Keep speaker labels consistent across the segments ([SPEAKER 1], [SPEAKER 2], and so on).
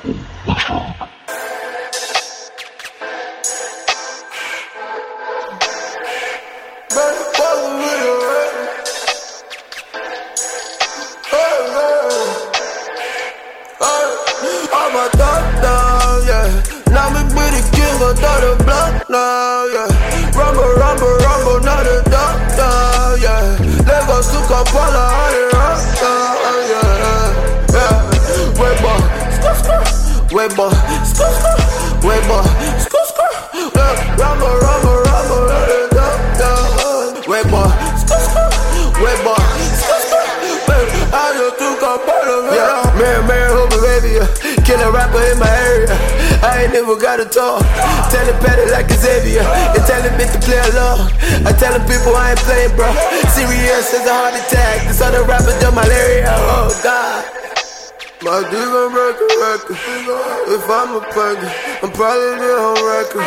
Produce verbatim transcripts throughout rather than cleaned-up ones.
[SPEAKER 1] I'm a doctor, yeah. Now me be the king of the block now, yeah. Rumble, rumble, rumble, not a doctor, yeah. Lagos to Kampala, yeah, yeah, yeah. Wait, boy, skr, skr. Wait, boy, skr, skr. Wait, boy, skr, skr. Yeah. Rumble, rumble, rumble, not a doctor. Wait, boy, skr, skr. Wait, boy, skr, skr. I just took Kampala, yeah. Man, man, hope baby, yeah. Kill a rapper in my area. I ain't never gotta talk. Tell it better like Xavier. And tell him bitch to play along. I tell them people I ain't playing, bro. Serious as a heart attack. This other rapper done malaria. Oh God. My dick gon' break a record. If I'm a punky, I'm probably the whole record.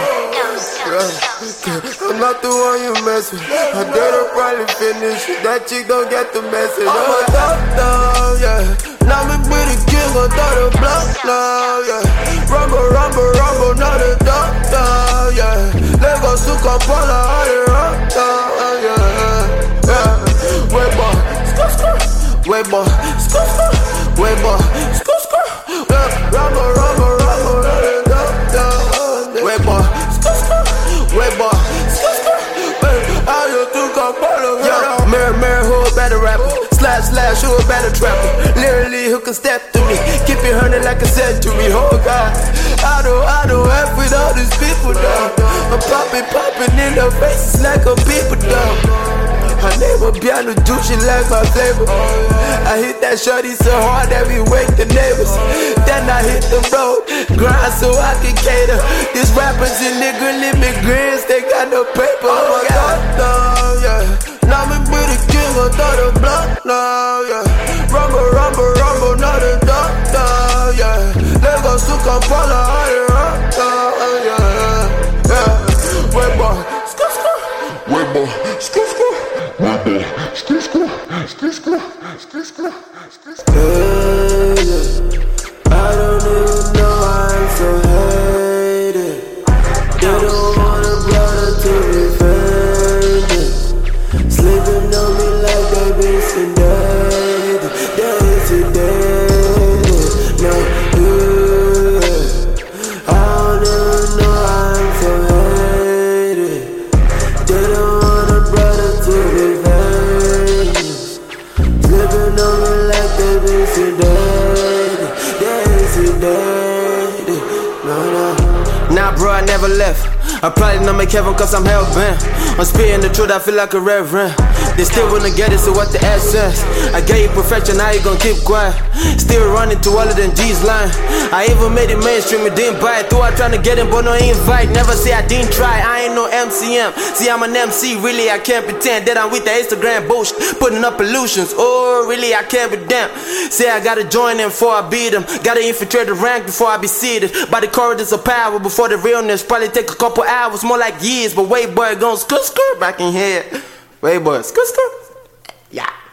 [SPEAKER 1] Yeah. I'm not the one you mess with. I did her probably finish. That chick don't get the message. I'm a doctor, yeah. Now me be the king of the block now, yeah. Rumble, rumble, rumble, not a doctor, yeah. Lagos to Kampala, yeah, yeah, yeah. Wait, boy, skr, skr. Wait, boy, skr, skr. Wait, boy, skr, skr. Yeah. Rumble, rumble, rumble, not a doctor. Wait, boy, skr, skr. Wait, boy, skr, skr. I just took Kampala, yeah. Mirror, mirror, who a better rapper? Slash, slash, who a better trapper? Literally, who can step to me? Keep it hunting like a century. Oh God, I don't, I don't have with all these people though. I'm popping, popping in their faces like a people though. Her name a piano juice, she like my flavor. I hit that shorty so hard that we wake the neighbors. Then I hit the road, grind so I can cater. These rappers and nigga immigrants, they got no paper. Oh my God, yeah. Now me be the king of the block now, yeah. Rumble, rumble, rumble, not a doctor, yeah. Lagos to Kampala, yeah, yeah, yeah. Wait, boy, skr, skr.
[SPEAKER 2] Wait, boy, skr, skr. Wait, boy, skr, skr. Skr, skr. Skr, skr. Skr, skr.
[SPEAKER 1] Yeah, yeah. I don't even know why I'm so hated. They don't want a brother to be famous. Sleeping on me like they been sedated. They sedated. No, yeah. I don't even know why I'm so hated. They don't want a brother to be famous. Sleeping on me like they been sedated. They sedated. No, no. Nah, bro, I never left. I probably not make heaven cause I'm hell-bent. I'm spitting the truth, I feel like a reverend. They still wanna get it, so what the essence? I gave you perfection, now you gon' keep quiet. Still running to all of them G's line. I even made it mainstream, it didn't buy it. Thought I tryna get it, but no invite. Never say I didn't try, I ain't no M C M. See, I'm an M C, really, I can't pretend that I'm with the Instagram bullshit, putting up illusions. Oh, really, I can't be damn. Say I gotta join them before I beat them. Gotta infiltrate the rank before I be seated. By the corridors of power, before the realness. Probably take a couple hours, more like years. But wait, boy, gon' skr skr back in here. Wait, boy, skr skr. Yeah.